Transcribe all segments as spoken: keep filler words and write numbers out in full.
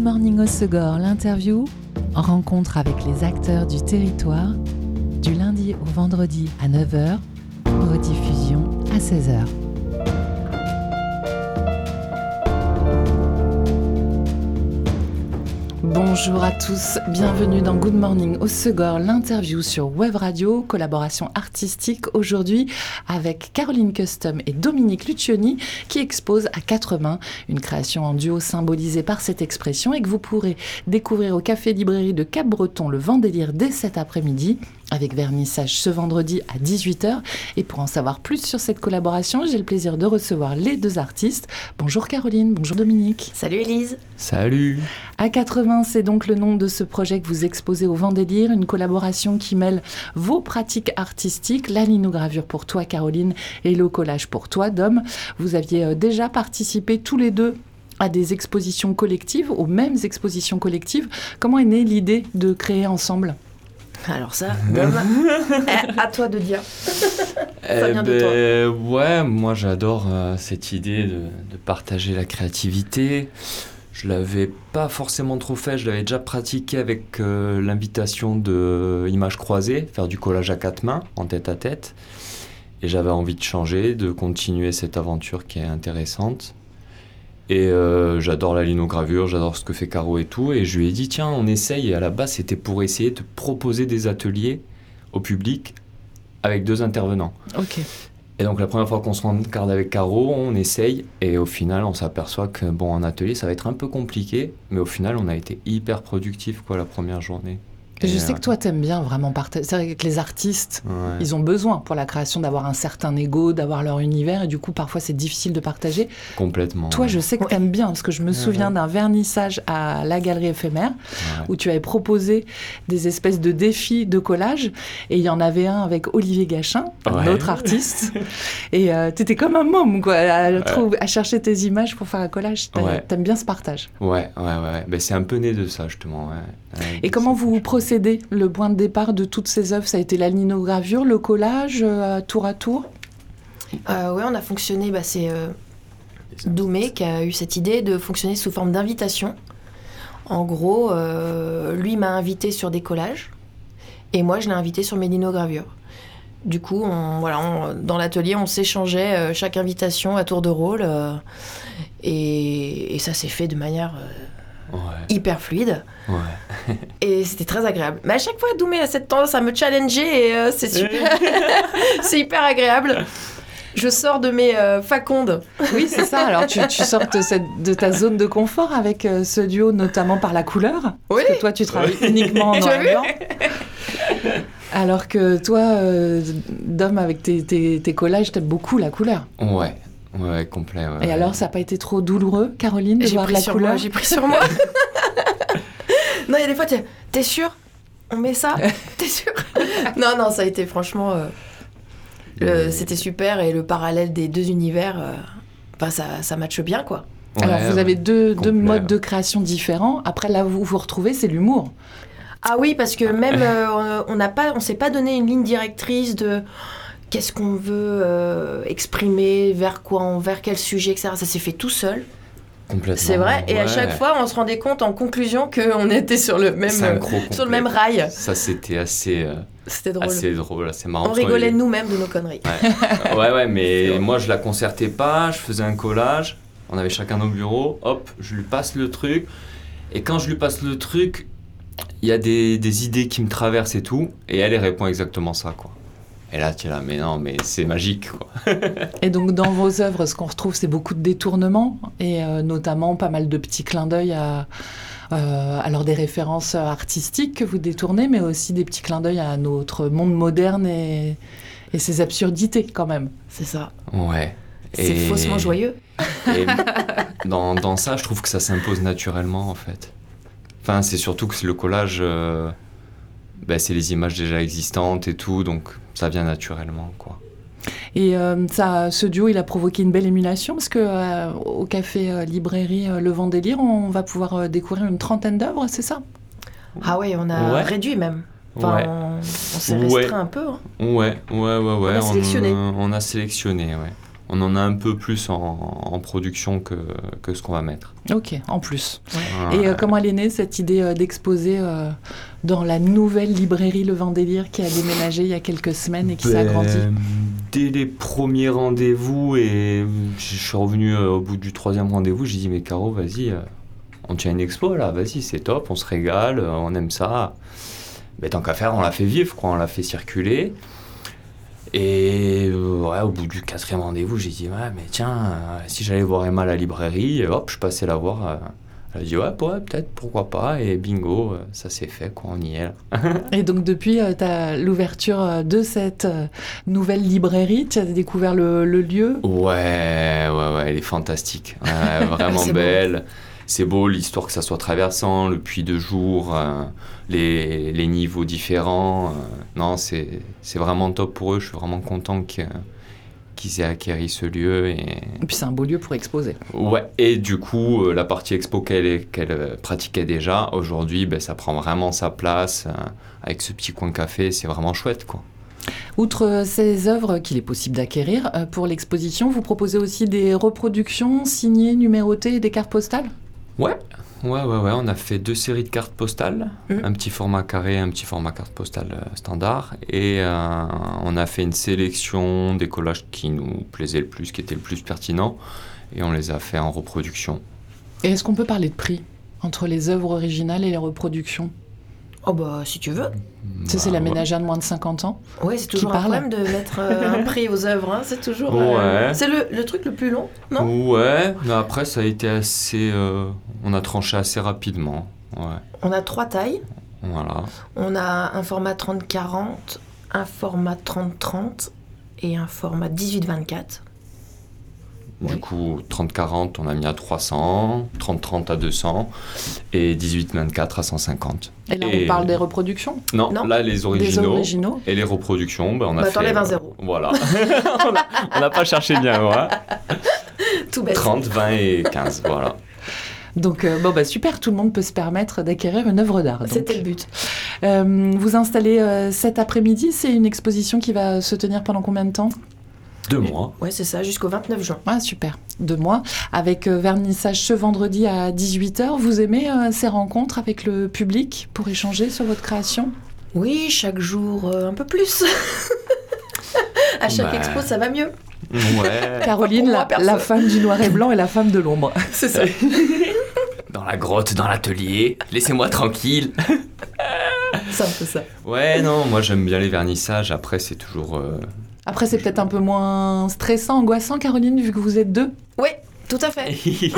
Morning au Segor, l'interview, en rencontre avec les acteurs du territoire, du lundi au vendredi à neuf heures, rediffusion à seize heures. Bonjour à tous, bienvenue dans Good Morning au Segor, l'interview sur Web Radio, collaboration artistique aujourd'hui avec Caroline Custom et Dominique Lucioni qui exposent à quatre mains une création en duo symbolisée par cette expression et que vous pourrez découvrir au Café Librairie de Cap-Breton le Vendélire dès cet après-midi avec vernissage ce vendredi à dix-huit heures. Et pour en savoir plus sur cette collaboration, j'ai le plaisir de recevoir les deux artistes. Bonjour Caroline, bonjour Dominique. Salut Élise. Salut. À quatre mains, c'est donc le nom de ce projet que vous exposez au Vendélire, une collaboration qui mêle vos pratiques artistiques, la linogravure pour toi Caroline et le collage pour toi Dom. Vous aviez déjà participé tous les deux à des expositions collectives, aux mêmes expositions collectives. Comment est née l'idée de créer ensemble ? Alors ça, Dom, à toi de dire. Ça eh vient ben, de toi. Ouais, moi j'adore euh, cette idée de, de partager la créativité. Je l'avais pas forcément trop fait, je l'avais déjà pratiqué avec euh, l'invitation de Images Croisées, faire du collage à quatre mains, en tête à tête. Et j'avais envie de changer, de continuer cette aventure qui est intéressante. Et euh, j'adore la linogravure, j'adore ce que fait Caro et tout. Et je lui ai dit, tiens, on essaye. Et à la base, c'était pour essayer de proposer des ateliers au public avec deux intervenants. Ok. Et donc, la première fois qu'on se rencarde avec Caro, on essaye. Et au final, on s'aperçoit que, bon, en atelier, ça va être un peu compliqué. Mais au final, on a été hyper productifs, quoi, la première journée. Et je Et sais euh, que toi, t'aimes bien vraiment partager. C'est vrai que les artistes, ouais. ils ont besoin pour la création d'avoir un certain ego, d'avoir leur univers. Et du coup, parfois, c'est difficile de partager. Complètement. Toi, ouais. je sais que t'aimes bien, parce que je me souviens Ouais. d'un vernissage à la Galerie Éphémère, Ouais. où tu avais proposé des espèces de défis de collage. Et il y en avait un avec Olivier Gachin, un Ouais. autre artiste. Et euh, t'étais comme un môme, quoi, à, ouais. trouver, à chercher tes images pour faire un collage. T'a, Ouais. T'aimes bien ce partage. Ouais, ouais, ouais. Ben, c'est un peu né de ça, justement. Ouais. Ouais, Et comment c'est- vous procédez ? Le point de départ de toutes ces œuvres, ça a été la linogravure, le collage, euh, tour à tour ? Euh, ouais, on a fonctionné, bah, c'est euh, Doumé qui a eu cette idée de fonctionner sous forme d'invitation. En gros, euh, lui m'a invité sur des collages et moi je l'ai invité sur mes linogravures. Du coup, on, voilà, on, dans l'atelier, on s'échangeait euh, chaque invitation à tour de rôle euh, et, et ça s'est fait de manière euh, Ouais. hyper fluide. Ouais. Et c'était très agréable. Mais à chaque fois, Doumé a cette tendance à me challenger et euh, c'est super. C'est hyper agréable. Je sors de mes euh, facondes. Oui, c'est ça. Alors, tu, tu sors de, cette, de ta zone de confort avec euh, ce duo, notamment par la couleur. Oui. Parce que toi, tu travailles uniquement en Tu noir as et blanc. Alors que toi, euh, Dom, avec tes, tes, tes collages, t'aimes beaucoup la couleur. Ouais, ouais, complet. Ouais, Et ouais. alors, ça n'a pas été trop douloureux, Caroline, de J'ai voir de pris la sur couleur moi. J'ai pris sur moi. Non, il y a des fois, t'es, t'es sûr ? On met ça ? T'es sûr ? Non, non, ça a été franchement. Euh, le- Mais- C'était super et le parallèle des deux univers, euh, bah, ça, ça matche bien, quoi. Alors, Ouais, vous ouais. avez deux, deux Complet, modes ouais. de création différents. Après, là, vous vous retrouvez, c'est l'humour. Ah oui, parce que même euh, on n'a pas, on s'est pas donné une ligne directrice de qu'est-ce qu'on veut euh, exprimer, vers quoi, on, vers quel sujet, et cetera. Ça s'est fait tout seul, Complètement. c'est vrai. Et à ouais. chaque fois, on se rendait compte en conclusion qu'on était sur le même, Synchro euh, sur le complet. même rail. Ça, c'était assez, euh, C'était drôle. assez drôle, assez marrant. On parce qu'on rigolait avait- nous-mêmes de nos conneries. Ouais, ouais, ouais, C'est mais drôle. moi, je la concertais pas, je faisais un collage, on avait chacun nos bureaux, hop, je lui passe le truc. Et quand je lui passe le truc, il y a des, des idées qui me traversent et tout, et elle, elle répond exactement ça, quoi. Et là, tu es là, mais non, mais c'est magique, quoi. Et donc, dans vos œuvres, ce qu'on retrouve, c'est beaucoup de détournements, et euh, notamment pas mal de petits clins d'œil à, euh, alors des références artistiques que vous détournez, mais aussi des petits clins d'œil à notre monde moderne et, et ses absurdités, quand même. C'est ça. Ouais. C'est Et- faussement joyeux. Et dans, dans ça, je trouve que ça s'impose naturellement, en fait. Enfin, c'est surtout que le collage, euh, ben, c'est les images déjà existantes et tout, donc ça vient naturellement, quoi. Et euh, ça, ce duo, il a provoqué une belle émulation, parce que euh, au Café euh, Librairie euh, Le Vendélire, on va pouvoir euh, découvrir une trentaine d'œuvres, c'est ça ? Ah ouais, on a Ouais. réduit même. Enfin, Ouais. on, on s'est Ouais. restreint un peu. Hein. Ouais, ouais, ouais, ouais. a sélectionné. On, on a sélectionné, ouais. on en a un peu plus en, en production que, que ce qu'on va mettre. Ok, en plus. Ouais. Et euh, comment elle est née, cette idée euh, d'exposer euh, dans la nouvelle librairie Le Vendélire qui a déménagé il y a quelques semaines et qui Ben, s'agrandit? Dès les premiers rendez-vous, et je suis revenu euh, au bout du troisième rendez-vous, j'ai dit, mais Caro, vas-y, euh, on tient une expo là, vas-y, c'est top, on se régale, euh, on aime ça. Ben, tant qu'à faire, on l'a fait vivre, quoi, on l'a fait circuler. Et euh, ouais, au bout du quatrième rendez-vous, j'ai dit, ouais, mais tiens, euh, si j'allais voir Emma à la librairie, hop, je passais la voir. Euh, elle a dit, ouais, ouais, peut-être, pourquoi pas. Et bingo, euh, ça s'est fait, quoi, on y est là. Et donc depuis euh, t'as l'ouverture euh, de cette euh, nouvelle librairie, tu as découvert le, le lieu? Ouais, ouais, ouais, elle est fantastique. Ouais, vraiment C'est belle. beau. C'est beau, l'histoire que ça soit traversant, le puits de jour, euh, les, les niveaux différents. Euh, non, c'est, c'est vraiment top pour eux. Je suis vraiment content que, qu'ils aient acquéri ce lieu. Et... Et puis c'est un beau lieu pour exposer. Ouais, et du coup, euh, la partie expo qu'elle, est- qu'elle euh, pratiquait déjà, aujourd'hui, ben, ça prend vraiment sa place. euh, avec ce petit coin café, c'est vraiment chouette, quoi. Outre euh, ces œuvres qu'il est possible d'acquérir euh, pour l'exposition, vous proposez aussi des reproductions signées, numérotées et des cartes postales? Ouais, ouais, ouais, ouais. On a fait deux séries de cartes postales, Mmh. un petit format carré, un petit format carte postale euh, standard, et euh, on a fait une sélection des collages qui nous plaisaient le plus, qui étaient le plus pertinents, et on les a fait en reproduction. Et est-ce qu'on peut parler de prix entre les œuvres originales et les reproductions? Oh bah si tu veux. Ça, c'est Bah, la ouais. ménagère de moins de cinquante ans. Ouais, c'est toujours un parle. problème de mettre euh, un prix aux œuvres. Hein. C'est toujours. euh, Ouais. C'est le, le truc le plus long, non? Ouais, mais après ça a été assez... euh, on a tranché assez rapidement, ouais, On a trois tailles. voilà. On a un format trente quarante, un format trente trente et un format dix-huit vingt-quatre. Du Oui. coup, trente quarante, on a mis à trois cents, trente trente à deux cents, et dix-huit vingt-quatre à cent cinquante. Et là, Et- on parle des reproductions, Non, Non. là, les des originaux, originaux. et les reproductions, ben, on a Bah, fait... t'enlèves un euh, zéro. Voilà. on a- on n'a pas cherché bien, loin. Tout bête. trente, vingt et quinze, voilà. Donc, euh, bon, bah, super, tout le monde peut se permettre d'acquérir une œuvre d'art. donc. C'était le but. Euh, vous installez euh, cet après-midi, c'est une exposition qui va se tenir pendant combien de temps? Deux mois. Ouais, c'est ça, jusqu'au vingt-neuf juin. Ah, super, deux mois, avec euh, vernissage ce vendredi à dix-huit heures. Vous aimez euh, ces rencontres avec le public pour échanger sur votre création? Oui, chaque jour euh, un peu plus. À chaque Bah. expo, ça va mieux. Ouais. Caroline, Pour moi, la, perso. la femme du noir et blanc et la femme de l'ombre. C'est ça. Dans la grotte, dans l'atelier, laissez-moi tranquille. C'est un peu ça. Ouais, non, moi j'aime bien les vernissages. Après, c'est toujours... euh, Après, c'est peut-être un peu moins stressant, angoissant, Caroline, vu que vous êtes deux. Oui, tout à fait.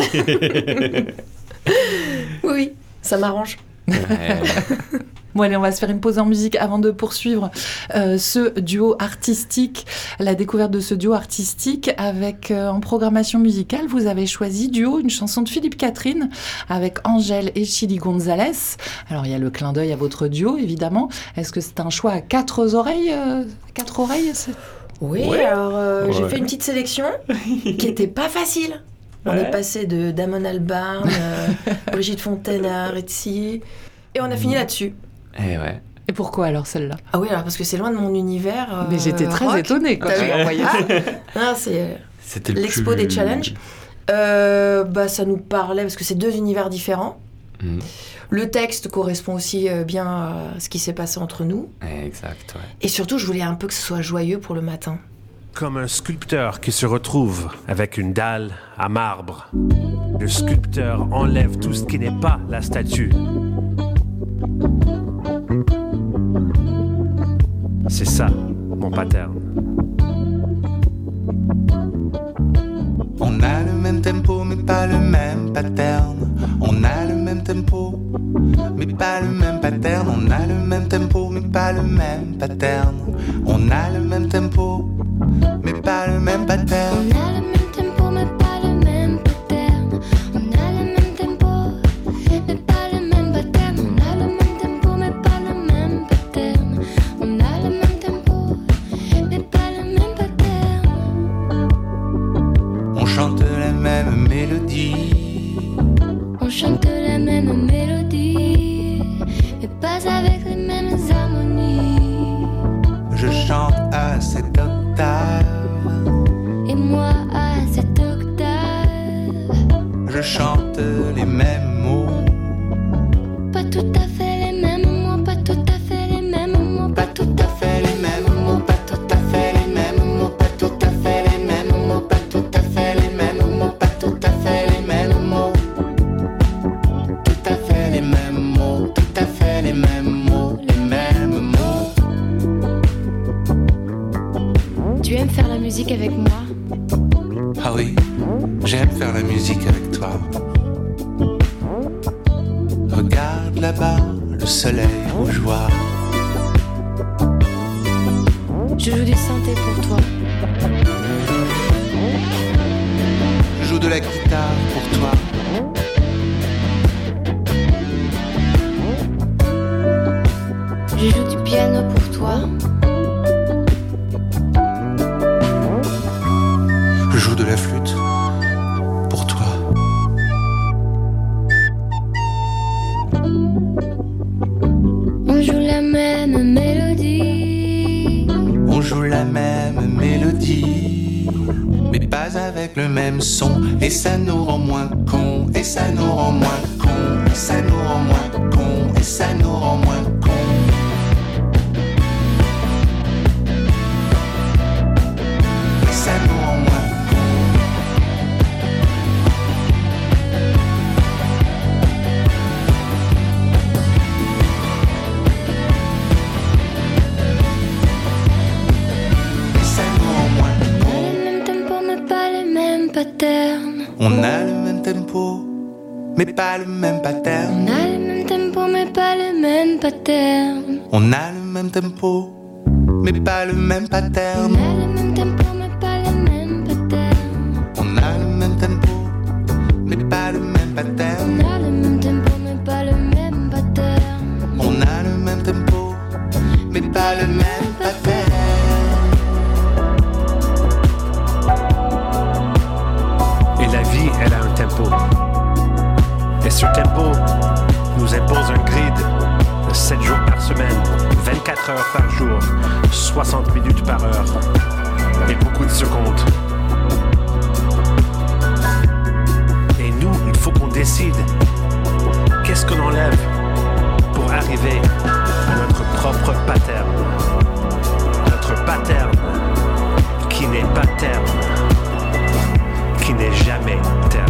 Oui, oui, ça m'arrange. Ouais. Bon, allez, on va se faire une pause en musique avant de poursuivre euh, ce duo artistique, la découverte de ce duo artistique avec, euh, en programmation musicale, vous avez choisi duo, une chanson de Philippe Catherine avec Angèle et Chili Gonzalez. Alors, il y a le clin d'œil à votre duo, évidemment. Est-ce que c'est un choix à quatre oreilles euh, Quatre oreilles c'est... Oui, Ouais. alors euh, j'ai Ouais. fait une petite sélection qui était pas facile. On Ouais. est passé de Damon Albarn, euh, Brigitte Fontaine à Arezzi, et on a fini là-dessus. Eh ouais. Et pourquoi alors celle-là? Ah oui, alors parce que c'est loin de mon univers. euh, Mais j'étais très rock. étonnée quand T'as tu vu m'as envoyé ça. Ah, c'est euh, C'était le l'expo plus- des challenges. Euh, bah, ça nous parlait parce que c'est deux univers différents. Mhm. Le texte correspond aussi euh, bien à ce qui s'est passé entre nous. Exact, ouais. Et surtout, je voulais un peu que ce soit joyeux pour le matin. Comme un sculpteur qui se retrouve avec une dalle à marbre. Le sculpteur enlève tout ce qui n'est pas la statue. C'est ça, mon pattern. On a le même tempo mais pas le même pattern. On a le même tempo mais pas le même pattern. On a le même tempo mais pas le même pattern. On a le même tempo mais pas le même pattern. On a le même tempo mais pas le même pattern. On a le même tempo mais pas le même pattern. On a le même tempo mais pas le même pattern. On a le même tempo mais pas le même pattern. On chante la même mélodie. On chante la même mélodie mais pas avec les mêmes harmonies. Je chante à cette octave. Et moi les mêmes mots. Pas tout à fait les mêmes mots, pas tout à fait les mêmes mots, Pas tout à fait les mêmes mots, pas tout à fait les mêmes mots, pas tout à fait les mêmes mots, pas tout à fait les mêmes mots, pas tout à fait les mêmes mots. Tout à fait les mêmes mots, tout à fait les mêmes mots, les mêmes mots. Tu aimes faire la musique avec moi? Ah oui, j'aime faire la musique avec toi. Regarde là-bas, le soleil rougeoie. Je joue du synthé pour toi. Je joue de la guitare pour toi. Je joue du piano pour toi. Je joue de la flûte pour toi. On joue la même mélodie. On joue la même mélodie, mais pas avec le même son. Et ça nous rend moins cons, et ça nous rend moins cons, et ça nous rend moins cons, et ça nous rend moins cons. Et ça nous rend moins pattern. On a le même tempo, mais pas le même pattern. On a le même tempo, mais pas le même pattern. On a le même tempo, mais pas le même pattern. On a le même tempo, mais pas le même pattern. On a le même tempo, mais pas le même pattern. On a le même tempo, mais pas le même pattern. On a le même tempo, mais pas le même pattern. Et la vie, elle a un tempo. Et ce tempo nous impose un grid de sept jours par semaine, vingt-quatre heures par jour, soixante minutes par heure et beaucoup de secondes. Et nous, il faut qu'on décide qu'est-ce qu'on enlève pour arriver à notre propre pattern. Notre pattern qui n'est pas terme, qui n'est jamais terme.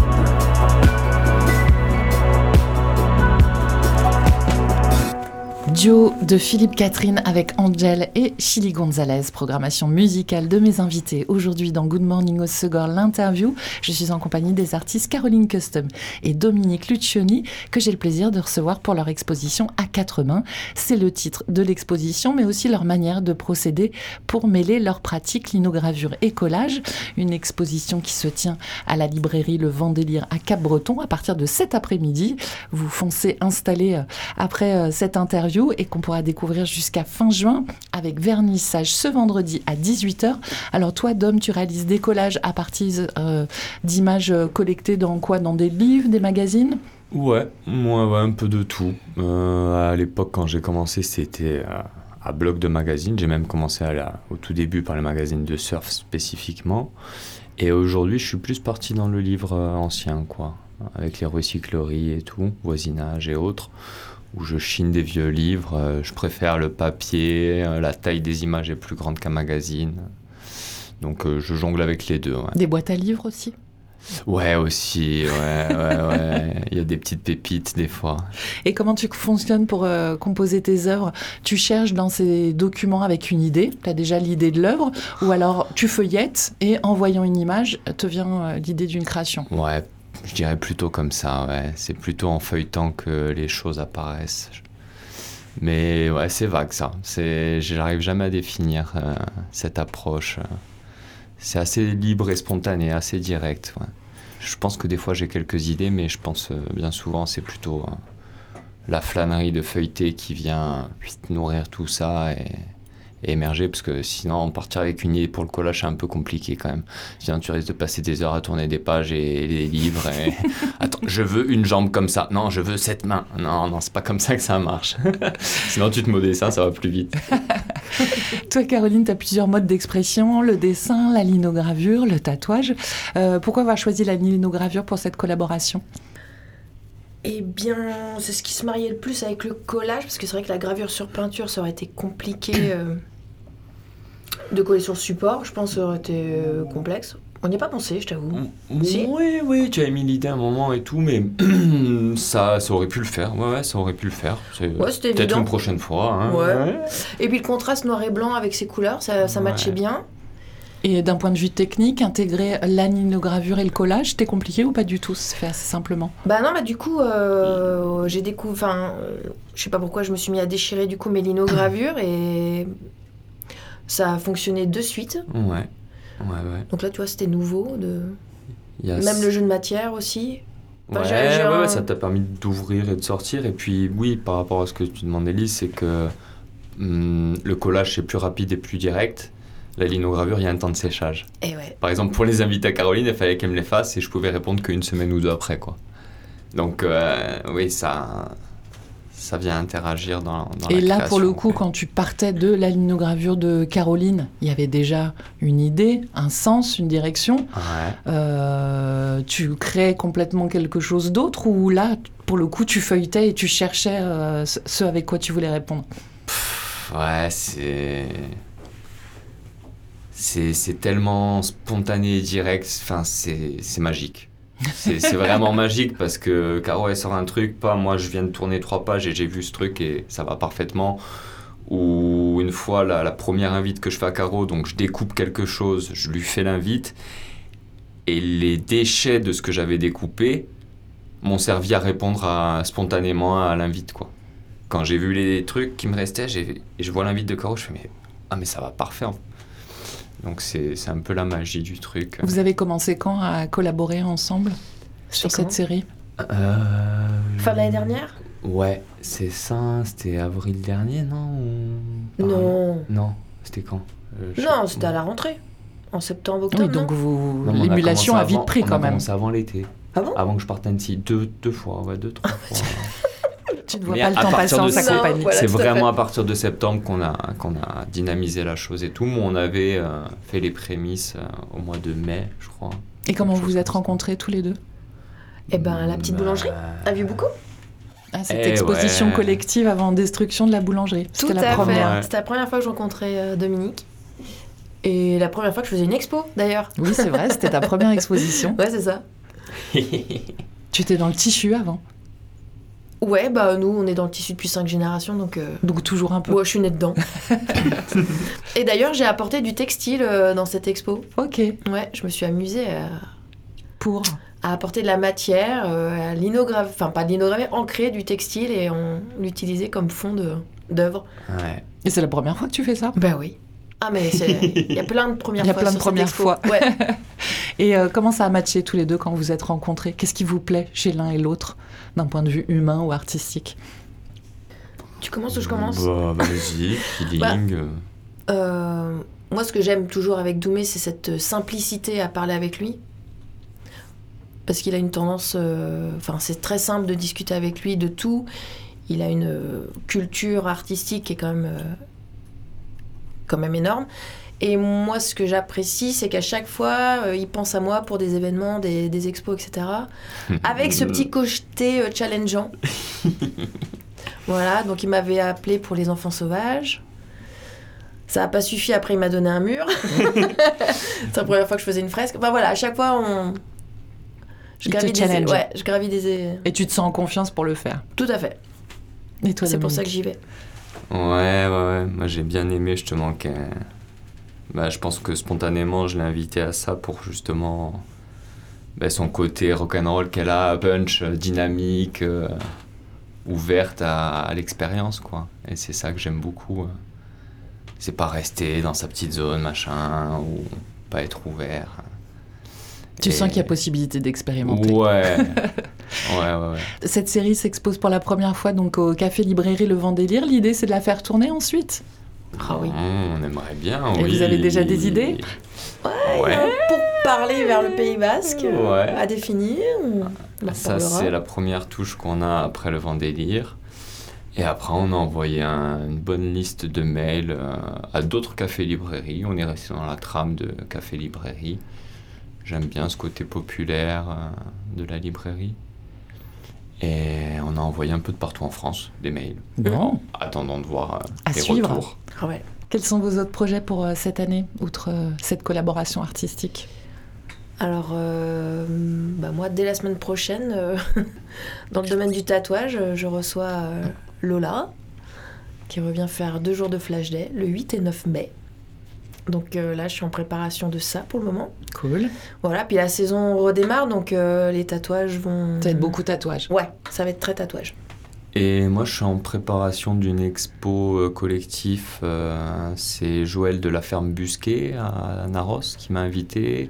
Duo de Philippe Catherine avec Angel et Chili Gonzalez, programmation musicale de mes invités. Aujourd'hui dans Good Morning au Segor, l'interview, je suis en compagnie des artistes Caroline Custom et Dominique Luccioni, que j'ai le plaisir de recevoir pour leur exposition à quatre mains. C'est le titre de l'exposition, mais aussi leur manière de procéder pour mêler leurs pratiques, linogravure et collage. Une exposition qui se tient à la librairie Le Vendélire à Cap-Breton à partir de cet après-midi. Vous foncez installer après cette interview et qu'on pourra découvrir jusqu'à fin juin avec vernissage ce vendredi à dix-huit heures. Alors toi, Dom, tu réalises des collages à partir euh, d'images collectées dans quoi? Dans des livres, des magazines? Ouais, moi, ouais, un peu de tout. Euh, à l'époque, quand j'ai commencé, c'était euh, à bloc de magazines. J'ai même commencé à la, au tout début par les magazines de surf spécifiquement. Et aujourd'hui, je suis plus parti dans le livre euh, ancien, quoi, avec les recycleries et tout, voisinage et autres, où je chine des vieux livres. Euh, je préfère le papier, euh, la taille des images est plus grande qu'un magazine. Donc euh, je jongle avec les deux. Ouais. Des boîtes à livres aussi? Ouais, aussi, ouais, ouais, ouais. Il y a des petites pépites des fois. Et comment tu fonctionnes pour euh, composer tes œuvres? Tu cherches dans ces documents avec une idée, tu as déjà l'idée de l'œuvre, ou alors tu feuillettes et en voyant une image, te vient euh, l'idée d'une création? Ouais, je dirais plutôt comme ça, ouais. C'est plutôt en feuilletant que les choses apparaissent. Mais ouais, c'est vague ça. C'est... J'arrive jamais à définir euh, cette approche. C'est assez libre et spontané, assez direct. Ouais. Je pense que des fois j'ai quelques idées, mais je pense euh, bien souvent c'est plutôt euh, la flânerie de feuilleté qui vient nourrir tout ça et, et émerger, parce que sinon partir avec une idée pour le collage c'est un peu compliqué quand même. Sinon tu risques de passer des heures à tourner des pages et, et des livres. Et... Attends, je veux une jambe comme ça. Non, je veux cette main. Non, non, c'est pas comme ça que ça marche. Sinon tu te mets au dessin, ça va plus vite. Toi, Caroline, tu as plusieurs modes d'expression, le dessin, la linogravure, le tatouage. Euh, pourquoi avoir choisi la linogravure pour cette collaboration? Eh bien, c'est ce qui se mariait le plus avec le collage, parce que c'est vrai que la gravure sur peinture, ça aurait été compliqué euh, de coller sur le support. Je pense que ça aurait été euh, complexe. On n'y a pas pensé, je t'avoue. Mm, Si. Oui, oui, tu avais mis l'idée à un moment et tout, mais ça, ça aurait pu le faire. Ouais, ouais, ça aurait pu le faire. C'est Ouais, c'était peut-être évident. une prochaine fois. Hein. Ouais. Et puis le contraste noir et blanc avec ses couleurs, ça, ça Ouais. matchait bien. Et d'un point de vue technique, intégrer la linogravure et le collage, c'était compliqué ou pas du tout? Ça se fait assez simplement. Bah non, bah du coup, euh, j'ai découvert... Enfin, euh, je sais pas pourquoi je me suis mis à déchirer du coup mes linogravures et ça a fonctionné de suite. Ouais. Ouais, ouais. Donc là, tu vois, c'était nouveau. De... Il y a Même le jeu de matière aussi. Enfin, Ouais, j'ai- j'ai ouais, un- ouais, ça t'a permis d'ouvrir et de sortir. Et puis, oui, par rapport à ce que tu demandais, Lise, c'est que hum, le collage, c'est plus rapide et plus direct. La linogravure, il y a un temps de séchage. Et ouais. Par exemple, pour les invités à Caroline, il fallait qu'elle me les fasse et je pouvais répondre qu'une semaine ou deux après, quoi. Donc, euh, oui, ça, ça vient interagir dans, dans la Et là, création, pour le coup, quoi. quand tu partais de la linogravure de Caroline, il y avait déjà une idée, un sens, une direction. Ouais. Euh, tu créais complètement quelque chose d'autre ou là, pour le coup, tu feuilletais et tu cherchais euh, ce ce avec quoi tu voulais répondre? Ouais, c'est... C'est, c'est tellement spontané et direct, enfin, c'est, c'est magique. C'est, c'est vraiment magique parce que Caro, elle sort un truc, pas moi, je viens de tourner trois pages et j'ai vu ce truc et ça va parfaitement. Ou une fois, la, la première invite que je fais à Caro, donc je découpe quelque chose, je lui fais l'invite et les déchets de ce que j'avais découpé m'ont servi à répondre à, spontanément à l'invite, quoi. Quand j'ai vu les trucs qui me restaient, j'ai, et je vois l'invite de Caro, je fais mais, ah mais ça va parfait. Donc c'est, c'est un peu la magie du truc. Vous avez commencé quand à collaborer ensemble sur C'était cette quand série? Euh... Fin de l'année dernière? Ouais, c'est ça, c'était avril dernier, non ou... Non. Non, c'était quand Euh, je- Non, c'était à la rentrée. En septembre, octobre, Oui, donc non vous... Non, mais on a l'émulation commencé a vite avant- pris on a quand même. commencé avant l'été. Ah bon Avant que je parte à Annecy, deux, deux fois, ouais, deux, trois fois. Tu ne vois Mais pas le à temps partir passer en de sa ça- compagnie. Voilà, c'est tout à vraiment fait. à partir de septembre qu'on a, qu'on a dynamisé la chose et tout. Mais on avait euh, fait les prémices euh, au mois de mai, je crois. Et comment Quelque vous chose vous êtes comme ça. rencontrés tous les deux? Eh ben, la petite Bah, boulangerie, à Vieux-Boucau. Ah, cette Eh exposition ouais. collective avant destruction de la boulangerie. Tout C'était à la première. Ouais. fait. C'était la première fois que je rencontrais euh, Dominique. Et la première fois que je faisais une expo, d'ailleurs. Oui, c'est vrai, c'était ta première exposition. Ouais, c'est ça. Tu étais dans le tissu avant, Ouais, bah nous, on est dans le tissu depuis cinq générations, donc... euh, donc toujours un peu. Moi, je suis née dedans. Et d'ailleurs, j'ai apporté du textile euh, dans cette expo. Ok, Ouais, je me suis amusée à, pour... à apporter de la matière, euh, à linograver, enfin pas de linograver, ancrer du textile et on l'utilisait comme fond de, d'œuvre. Ouais. Et c'est la première fois que tu fais ça? Ben oui. Ah mais c'est- il y a plein de premières Il y a fois plein de sur cette premières expo. fois. Ouais. Et euh, comment ça a matché tous les deux quand vous vous êtes rencontrés? Qu'est-ce qui vous plaît chez l'un et l'autre, d'un point de vue humain ou artistique? Tu commences ou je commence? Bah, vas-y, feeling. Bah. euh. Euh, moi, ce que j'aime toujours avec Doumé, c'est cette simplicité à parler avec lui. Parce qu'il a une tendance... euh, Enfin, c'est très simple de discuter avec lui de tout. Il a une euh, culture artistique qui est quand même, euh, quand même énorme. Et moi, ce que j'apprécie, c'est qu'à chaque fois, euh, il pense à moi pour des événements, des, des expos, et cetera. Avec ce petit côté euh, challengeant. Voilà, donc il m'avait appelé pour les enfants sauvages. Ça n'a pas suffi, après il m'a donné un mur. C'est la première fois que je faisais une fresque. Enfin voilà, à chaque fois on... Je Il te gravis des... challenge. Ouais, je gravis des... Et tu te sens en confiance pour le faire? Tout à fait. Et toi, C'est pour ça que Dominique? j'y vais. Ouais, ouais, ouais. Moi, j'ai bien aimé justement que... Bah, je pense que spontanément, je l'ai invité à ça pour justement bah, son côté rock'n'roll qu'elle a, punch, euh, dynamique, euh, ouverte à, à l'expérience, quoi. Et c'est ça que j'aime beaucoup. euh. C'est pas rester dans sa petite zone, machin, ou pas être ouvert. Tu Et- sens qu'il y a possibilité d'expérimenter. Ouais. ouais, ouais, ouais. Cette série s'expose pour la première fois donc au Café Librairie Le Vent Délire. L'idée, c'est de la faire tourner ensuite? Ah oui. Mmh, on aimerait bien, Et oui. vous avez déjà des idées? Ouais. Pour parler vers le Pays Basque, Ouais. à définir, on en Ça, reparlera. c'est la première touche qu'on a après le Vendélire. Et après, on a envoyé un- une bonne liste de mails euh, à d'autres cafés-librairies. On est resté dans la trame de café-librairie. J'aime bien ce côté populaire euh, de la librairie. Et on a envoyé un peu de partout en France des mails. Bon. Attendons de voir euh, À les suivre. retours. Ah ouais. Quels sont vos autres projets pour euh, cette année, outre euh, cette collaboration artistique? Alors, euh, bah moi, dès la semaine prochaine, euh, dans le domaine du tatouage, euh, je reçois euh, Lola, qui revient faire deux jours de Flash Day, le huit et neuf mai. Donc euh, là, je suis en préparation de ça pour le moment. Cool. Voilà, puis la saison redémarre, donc euh, les tatouages vont... Ça va être beaucoup de tatouages. Ouais, ça va être très tatouage. Et moi, je suis en préparation d'une expo euh, collectif. euh, c'est Joël de la ferme Busquet à Naros qui m'a invité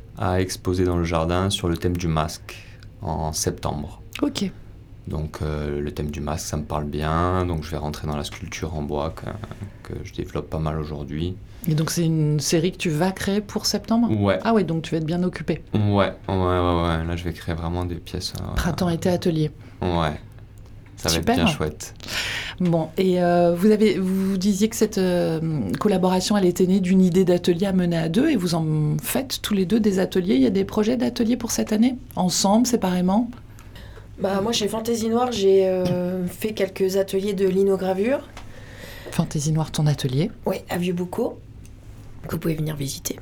à exposer dans le jardin sur le thème du masque en septembre. Ok. Donc euh, le thème du masque, ça me parle bien. Donc je vais rentrer dans la sculpture en bois que, que je développe pas mal aujourd'hui. Et donc c'est une série que tu vas créer pour septembre? Ouais, Ah oui, donc tu vas être bien occupé. ouais, ouais, ouais, ouais. Là, je vais créer vraiment des pièces. euh, Printemps, été, atelier. Ouais. Ça va Super. être bien chouette. Bon, et euh, vous, avez, vous disiez que cette euh, collaboration, elle était née d'une idée d'atelier à mener à deux, et vous en faites tous les deux des ateliers. Il y a des projets d'ateliers pour cette année? Ensemble, séparément? Bah, moi, chez Fantaisie Noire, j'ai euh, fait quelques ateliers de linogravure. Fantaisie Noire, ton atelier. Oui, à Vieux-Boucau, que vous pouvez venir visiter.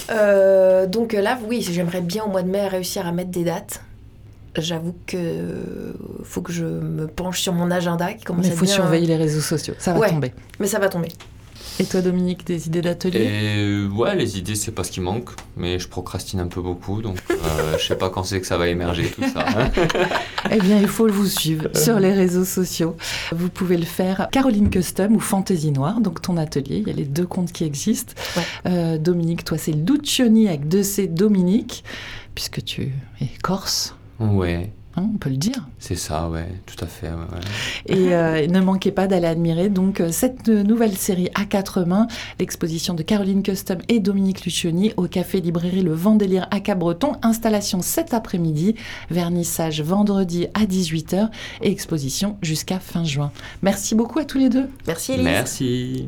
Euh, donc là, oui, j'aimerais bien au mois de mai réussir à mettre des dates. J'avoue que faut que je me penche sur mon agenda qui commence Mais à il faut bien... surveiller les réseaux sociaux, ça va Ouais. tomber. Mais ça va tomber. Et toi, Dominique, des idées d'atelier? Et euh, ouais, les idées, c'est pas ce qui manque, mais je procrastine un peu beaucoup, donc euh, je sais pas quand c'est que ça va émerger tout ça. hein. Eh bien, il faut vous suivre sur les réseaux sociaux. Vous pouvez le faire Caroline Custom ou Fantaisie Noire, donc ton atelier. Il y a les deux comptes qui existent. Ouais. Euh, Dominique, toi, c'est Lucioni avec deux C, Dominique, puisque tu es corse, Ouais, hein, on peut le dire. c'est ça, ouais, tout à fait. Ouais, ouais. Et euh, ne manquez pas d'aller admirer donc euh, cette euh, nouvelle série à quatre mains, l'exposition de Caroline Custom et Dominique Lucioni au Café Librairie Le Vendélire à Cap-Breton. Installation cet après-midi, vernissage vendredi à dix-huit heures et exposition jusqu'à fin juin. Merci beaucoup à tous les deux. Merci Elise. Merci.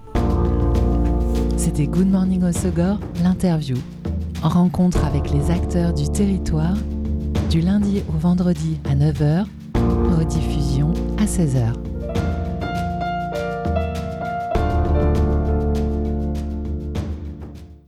C'était Good Morning au Segor, l'interview. En rencontre avec les acteurs du territoire, du lundi au vendredi à neuf heures, rediffusion à seize heures.